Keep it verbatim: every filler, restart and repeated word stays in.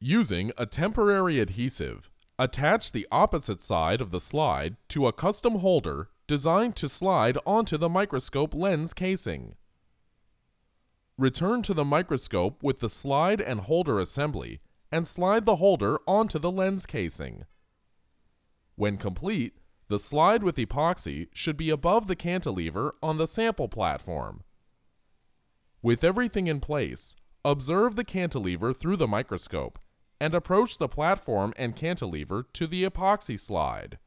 Using a temporary adhesive, attach the opposite side of the slide to a custom holder designed to slide onto the microscope lens casing. Return to the microscope with the slide and holder assembly and slide the holder onto the lens casing. When complete, the slide with epoxy should be above the cantilever on the sample platform. With everything in place, observe the cantilever through the microscope and approach the platform and cantilever to the epoxy slide.